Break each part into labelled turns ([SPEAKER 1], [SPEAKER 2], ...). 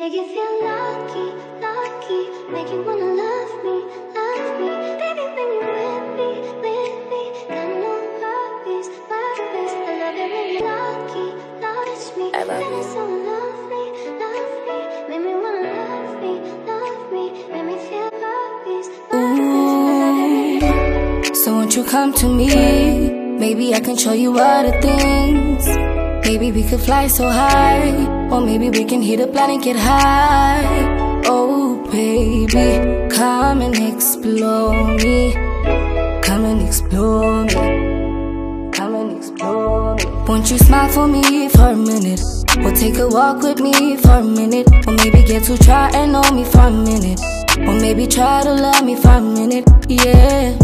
[SPEAKER 1] Make you feel lucky, lucky. Make you wanna love me, love me. Baby, when you're with me. Got no worries, worries. I love it when you're lucky, touch me.
[SPEAKER 2] I love
[SPEAKER 1] Feeling
[SPEAKER 2] you.
[SPEAKER 1] so lovely, lovely. Make me wanna love me, love me. Make me feel worries, worries.
[SPEAKER 2] So won't you come to me? Maybe I can show you other things. Maybe we could fly so high, or maybe we can hit a planet, get high. Oh baby, come and explore me. Come and explore me. Come and explore me. Won't you smile for me for a minute? Or take a walk with me for a minute? Or maybe get to try and know me for a minute? Or maybe try to love me for a minute? Yeah.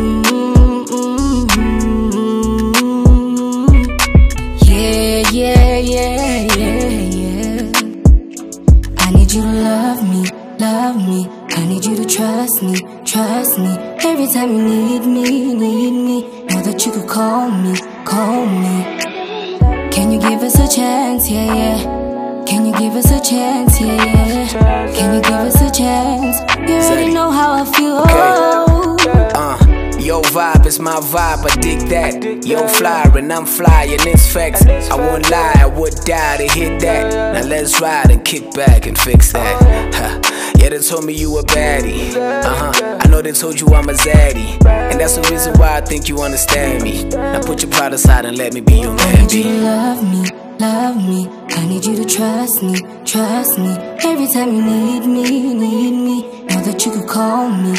[SPEAKER 2] Yeah. I need you to love me. I need you to trust me. Every time you need me. Know that you could call me. Can you give us a chance, yeah. Can you give us a chance, yeah. Can you give us a chance? You already know how I feel.
[SPEAKER 3] Your vibe is my vibe, I dig that. Yo fly and I'm flying, it's facts. I won't lie, I would die to hit that. Now let's ride and kick back and fix that. Yeah, they told me you a baddie. I know they told you I'm a zaddy, and that's the reason why I think you understand me. Now put your pride aside and let me be your man.
[SPEAKER 2] I need you to love me. I need you to trust me. Every time you need me. Know that you could call me.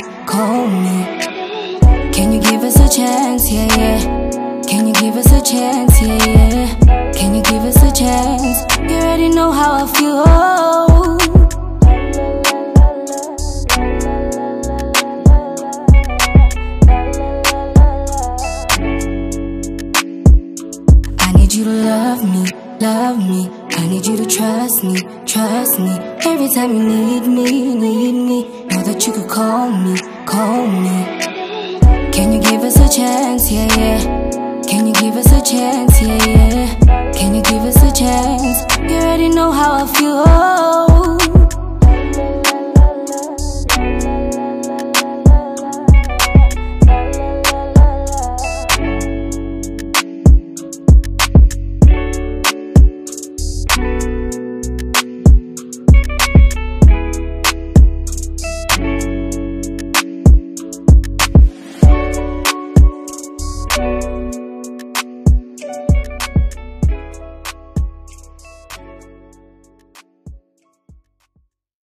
[SPEAKER 2] Can you give us a chance, yeah. Can you give us a chance, yeah. Can you give us a chance? You already know how I feel. I need you to love me. I need you to trust me. Every time you need me. Know that you could call me. Can you give us a chance, yeah. Can you give us a chance, yeah. Can you give us a chance? You already know how I feel.